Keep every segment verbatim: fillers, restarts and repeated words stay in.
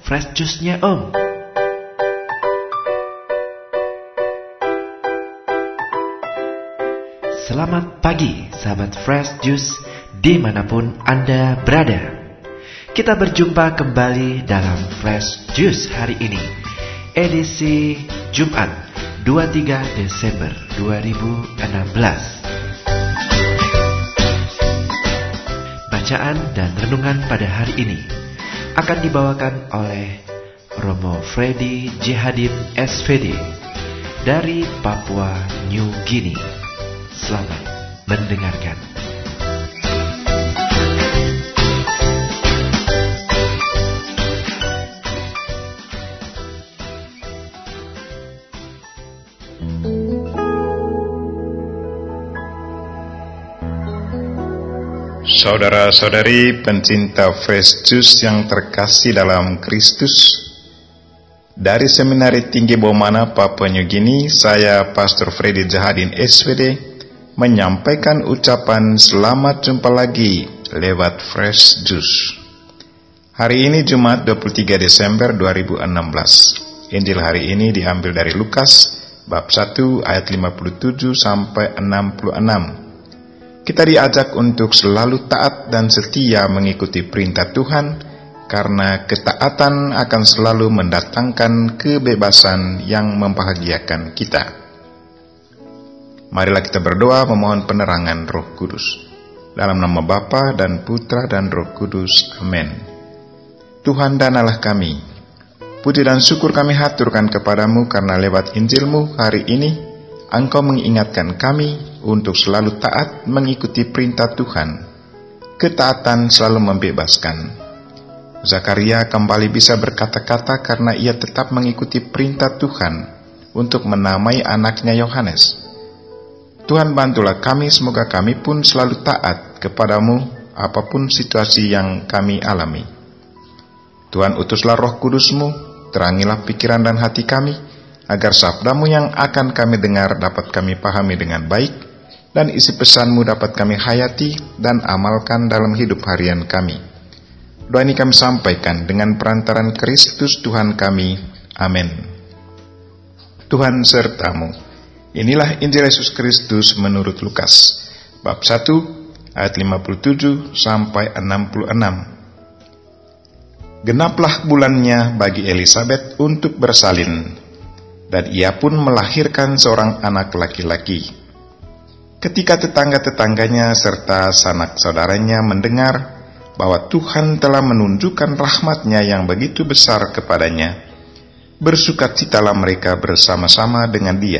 Fresh Juice-nya Om. Selamat pagi sahabat Fresh Juice dimanapun Anda berada. Kita berjumpa kembali dalam Fresh Juice hari ini, edisi Jumat dua puluh tiga Desember dua ribu enam belas. Bacaan dan renungan pada hari ini akan dibawakan oleh Romo Freddy Jihadin S V D dari Papua New Guinea. Selamat mendengarkan. Saudara-saudari pencinta Fresh Juice yang terkasih dalam Kristus, dari Seminari Tinggi Bomana, Papua New Guinea, saya Pastor Freddy Jihadin S V D menyampaikan ucapan selamat jumpa lagi lewat Fresh Juice. Hari ini Jumat dua puluh tiga Desember dua ribu enam belas. Injil hari ini diambil dari Lukas bab satu ayat lima puluh tujuh sampai enam puluh enam. Kita diajak untuk selalu taat dan setia mengikuti perintah Tuhan, karena ketaatan akan selalu mendatangkan kebebasan yang membahagiakan kita. Marilah kita berdoa memohon penerangan Roh Kudus. Dalam nama Bapa dan Putra dan Roh Kudus. Amin. Tuhan dan Allah kami, puji dan syukur kami haturkan kepadamu karena lewat Injil-Mu hari ini, Engkau mengingatkan kami untuk selalu taat mengikuti perintah Tuhan. Ketaatan selalu membebaskan. Zakaria kembali bisa berkata-kata karena ia tetap mengikuti perintah Tuhan untuk menamai anaknya Yohanes. Tuhan, bantulah kami, semoga kami pun selalu taat kepadamu apapun situasi yang kami alami. Tuhan, utuslah Roh Kudus-Mu, terangilah pikiran dan hati kami, agar sabda-Mu yang akan kami dengar dapat kami pahami dengan baik, dan isi pesan-Mu dapat kami hayati dan amalkan dalam hidup harian kami. Doa ini kami sampaikan dengan perantaran Kristus Tuhan kami. Amin. Tuhan sertamu. Inilah Injil Yesus Kristus menurut Lukas, bab satu ayat lima puluh tujuh sampai enam puluh enam. Genaplah bulannya bagi Elisabet untuk bersalin, dan ia pun melahirkan seorang anak laki-laki. Ketika tetangga-tetangganya serta sanak saudaranya mendengar bahwa Tuhan telah menunjukkan rahmat-Nya yang begitu besar kepadanya, bersukacitalah mereka bersama-sama dengan dia.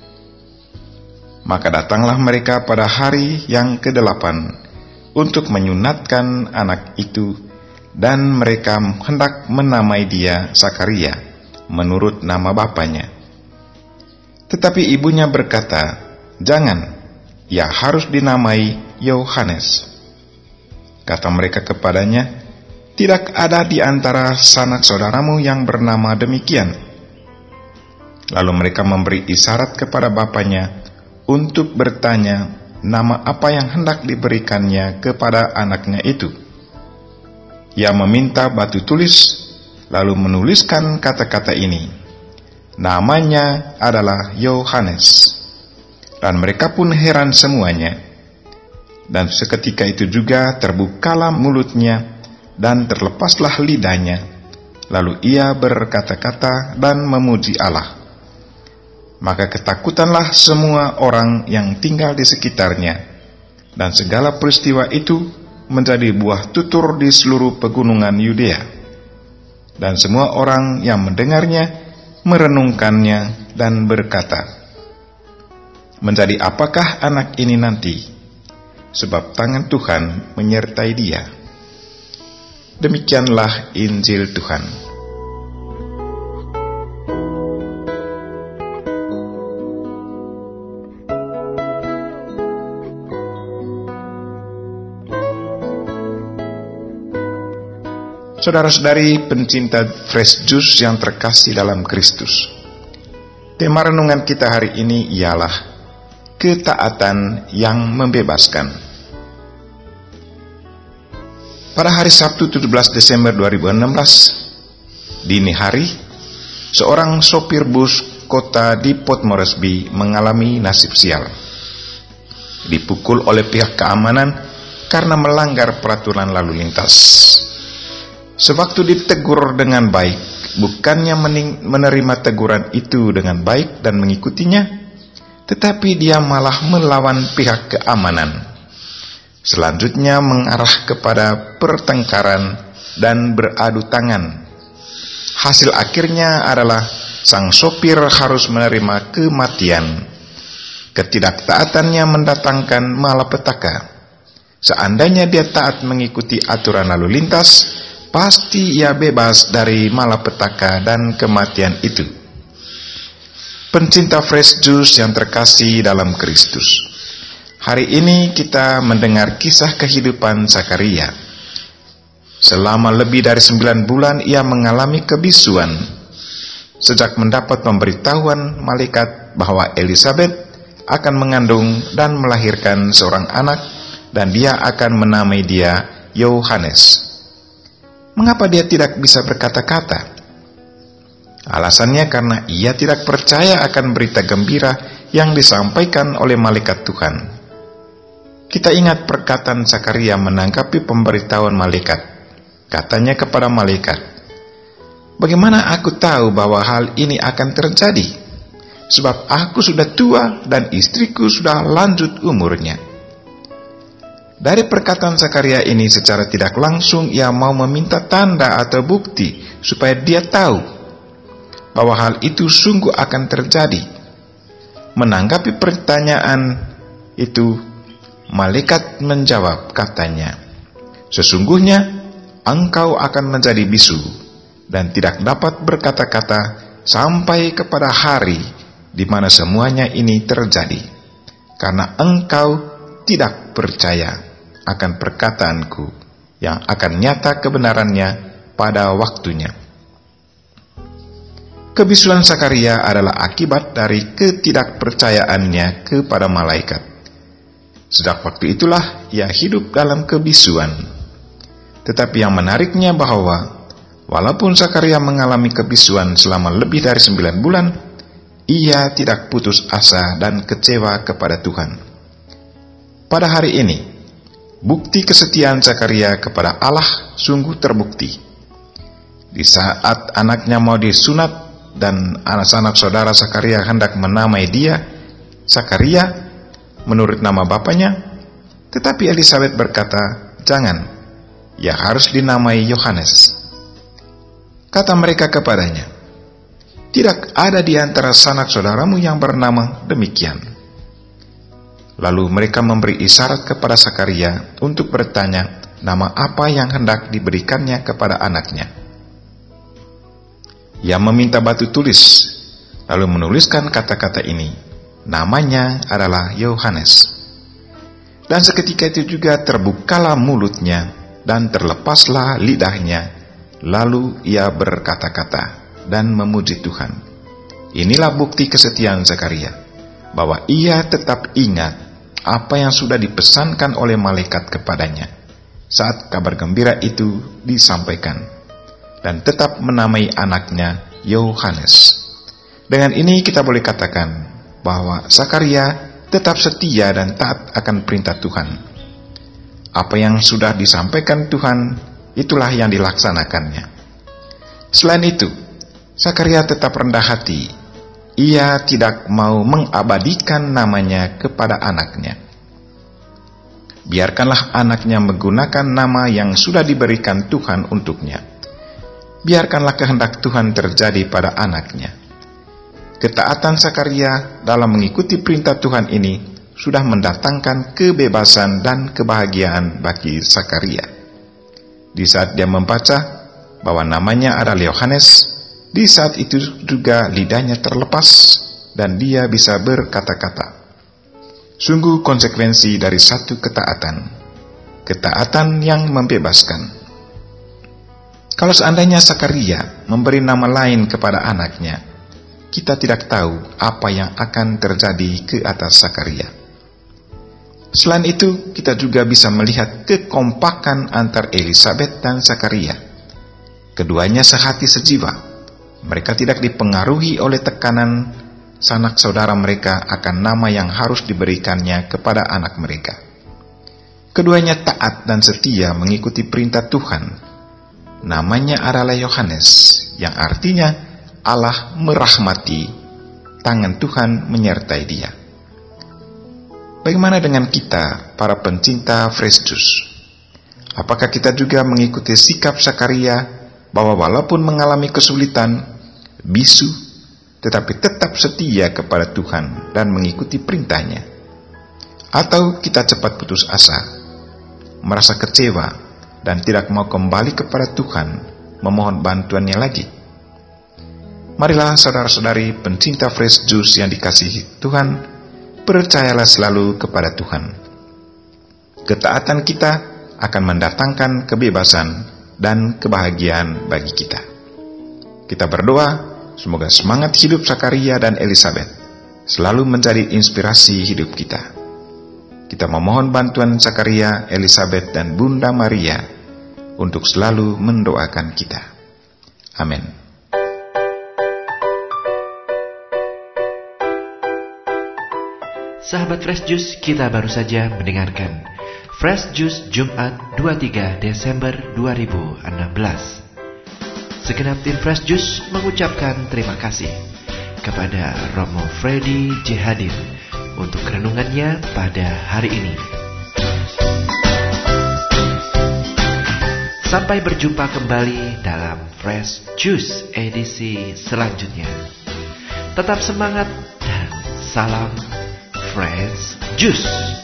Maka datanglah mereka pada hari yang kedelapan untuk menyunatkan anak itu, dan mereka hendak menamai dia Zakaria menurut nama bapaknya. Tetapi ibunya berkata, "Jangan, ia harus dinamai Yohanes." Kata mereka kepadanya, "Tidak ada di antara sanak saudaramu yang bernama demikian." Lalu mereka memberi isyarat kepada bapaknya untuk bertanya nama apa yang hendak diberikannya kepada anaknya itu. Ia meminta batu tulis, lalu menuliskan kata-kata ini, "Namanya adalah Yohanes." Dan mereka pun heran semuanya. Dan seketika itu juga terbukalah mulutnya dan terlepaslah lidahnya. Lalu ia berkata-kata dan memuji Allah. Maka ketakutanlah semua orang yang tinggal di sekitarnya. Dan segala peristiwa itu menjadi buah tutur di seluruh pegunungan Yudea. Dan semua orang yang mendengarnya merenungkannya dan berkata, "Menjadi apakah anak ini nanti? Sebab tangan Tuhan menyertai dia." Demikianlah Injil Tuhan. Saudara-saudari pencinta Fresh Juice yang terkasih dalam Kristus, tema renungan kita hari ini ialah ketaatan yang membebaskan. Pada hari Sabtu tujuh belas Desember dua ribu enam belas, Dini hari, seorang sopir bus kota di Port Moresby mengalami nasib sial. Dipukul oleh pihak keamanan karena melanggar peraturan lalu lintas. Sewaktu ditegur dengan baik, bukannya menerima teguran itu dengan baik dan mengikutinya, tetapi dia malah melawan pihak keamanan. Selanjutnya mengarah kepada pertengkaran dan beradu tangan. Hasil akhirnya adalah sang sopir harus menerima kematian. Ketidaktaatannya mendatangkan malapetaka. Seandainya dia taat mengikuti aturan lalu lintas, pasti ia bebas dari malapetaka dan kematian itu. Pencinta Fresh Juice yang terkasih dalam Kristus, hari ini kita mendengar kisah kehidupan Zakaria. Selama lebih dari sembilan bulan ia mengalami kebisuan. Sejak mendapat pemberitahuan malaikat bahwa Elisabet akan mengandung dan melahirkan seorang anak, dan dia akan menamai dia Yohanes. Mengapa dia tidak bisa berkata-kata? Alasannya karena ia tidak percaya akan berita gembira yang disampaikan oleh malaikat Tuhan. Kita ingat perkataan Zakaria menanggapi pemberitahuan malaikat. Katanya kepada malaikat, "Bagaimana aku tahu bahwa hal ini akan terjadi? Sebab aku sudah tua dan istriku sudah lanjut umurnya." Dari perkataan Zakaria ini secara tidak langsung ia mau meminta tanda atau bukti supaya dia tahu bahwa hal itu sungguh akan terjadi. Menanggapi pertanyaan itu, malaikat menjawab, katanya, "Sesungguhnya engkau akan menjadi bisu dan tidak dapat berkata-kata sampai kepada hari di mana semuanya ini terjadi, karena engkau tidak percaya akan perkataanku yang akan nyata kebenarannya pada waktunya." Kebisuan Zakaria adalah akibat dari ketidakpercayaannya kepada malaikat. Sejak waktu itulah ia hidup dalam kebisuan. Tetapi yang menariknya bahwa walaupun Zakaria mengalami kebisuan selama lebih dari sembilan bulan, ia tidak putus asa dan kecewa kepada Tuhan. Pada hari ini, bukti kesetiaan Zakaria kepada Allah sungguh terbukti. Di saat anaknya mau disunat dan anak-anak saudara Zakaria hendak menamai dia Zakaria menurut nama bapaknya, tetapi Elisabet berkata, "Jangan, ia harus dinamai Yohanes." Kata mereka kepadanya, "Tidak ada di antara sanak saudaramu yang bernama demikian." Lalu mereka memberi isyarat kepada Zakaria untuk bertanya nama apa yang hendak diberikannya kepada anaknya. Ia meminta batu tulis, lalu menuliskan kata-kata ini, "Namanya adalah Yohanes." Dan seketika itu juga terbukalah mulutnya dan terlepaslah lidahnya, lalu ia berkata-kata dan memuji Tuhan. Inilah bukti kesetiaan Zakaria, bahwa ia tetap ingat apa yang sudah dipesankan oleh malaikat kepadanya saat kabar gembira itu disampaikan, dan tetap menamai anaknya Yohanes. Dengan ini kita boleh katakan bahwa Zakaria tetap setia dan taat akan perintah Tuhan. Apa yang sudah disampaikan Tuhan, itulah yang dilaksanakannya. Selain itu, Zakaria tetap rendah hati. Ia tidak mau mengabadikan namanya kepada anaknya. Biarkanlah anaknya menggunakan nama yang sudah diberikan Tuhan untuknya. Biarkanlah kehendak Tuhan terjadi pada anaknya. Ketaatan Zakaria dalam mengikuti perintah Tuhan ini sudah mendatangkan kebebasan dan kebahagiaan bagi Zakaria. Di saat dia membaca bahwa namanya adalah Yohanes, di saat itu juga lidahnya terlepas dan dia bisa berkata-kata. Sungguh konsekuensi dari satu ketaatan, ketaatan yang membebaskan. Kalau seandainya Zakaria memberi nama lain kepada anaknya, kita tidak tahu apa yang akan terjadi ke atas Zakaria. Selain itu, kita juga bisa melihat kekompakan antar Elisabet dan Zakaria. Keduanya sehati sejiwa. Mereka tidak dipengaruhi oleh tekanan sanak saudara mereka akan nama yang harus diberikannya kepada anak mereka. Keduanya taat dan setia mengikuti perintah Tuhan. Namanya adalah Yohanes, yang artinya Allah merahmati, tangan Tuhan menyertai dia. Bagaimana dengan kita, para pencinta Fresh Juice? Apakah kita juga mengikuti sikap Zakaria bahwa walaupun mengalami kesulitan, bisu, tetapi tetap setia kepada Tuhan dan mengikuti perintahnya? Atau kita cepat putus asa, merasa kecewa, dan tidak mau kembali kepada Tuhan, memohon bantuannya lagi? Marilah saudara-saudari pencinta Fresh Juice yang dikasihi Tuhan, percayalah selalu kepada Tuhan. Ketaatan kita akan mendatangkan kebebasan dan kebahagiaan bagi kita. Kita berdoa, semoga semangat hidup Zakaria dan Elizabeth selalu menjadi inspirasi hidup kita. Kita memohon bantuan Zakaria, Elizabeth, dan Bunda Maria untuk selalu mendoakan kita. Amin. Sahabat Fresh Juice, kita baru saja mendengarkan Fresh Juice Jumat dua puluh tiga Desember dua ribu enam belas. Segenap tim Fresh Juice mengucapkan terima kasih kepada Romo Freddy J. Hadir untuk renungannya pada hari ini. Sampai berjumpa kembali dalam Fresh Juice edisi selanjutnya. Tetap semangat dan salam Fresh Juice.